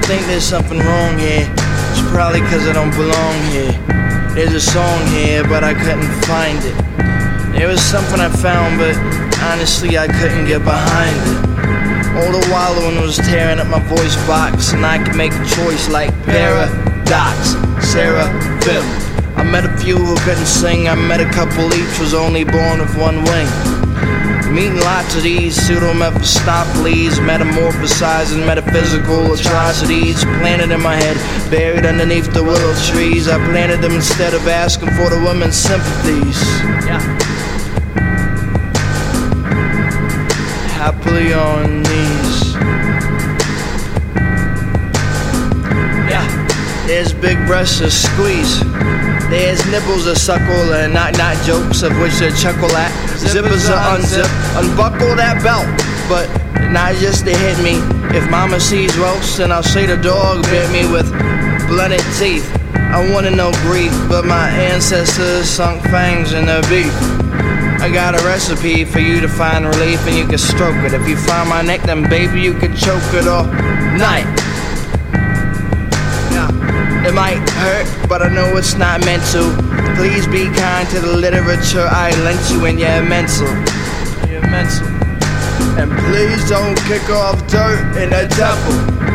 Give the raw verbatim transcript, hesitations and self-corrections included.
think there's something wrong here. It's probably cause I don't belong here. There's a song here, but I couldn't find it. There was something I found, but honestly I couldn't get behind it. All the while the one was tearing up my voice box, and I could make a choice like Paradox, Seraphim. I met a few who couldn't sing, I met a couple each was only born with one wing. Meeting lots of these pseudo-Mephistopheles, metamorphosizing metaphysical atrocities planted in my head, buried underneath the willow trees. I planted them instead of asking for the women's sympathies. Yeah. Happily on knees. Yeah. There's big breasts to squeeze. There's nipples to suckle and knock-knock jokes of which to chuckle at. Zippers to unzip, unbuckle that belt, but not just to hit me. If mama sees roast, then I'll say the dog bit me with blunted teeth. I wanna know grief, but my ancestors sunk fangs in their beef. I got a recipe for you to find relief, and you can stroke it. If you find my neck, then baby you can choke it all night. It might hurt, but I know it's not meant to. Please be kind to the literature I lent you in your mental. Your mental. And please don't kick off dirt in the temple.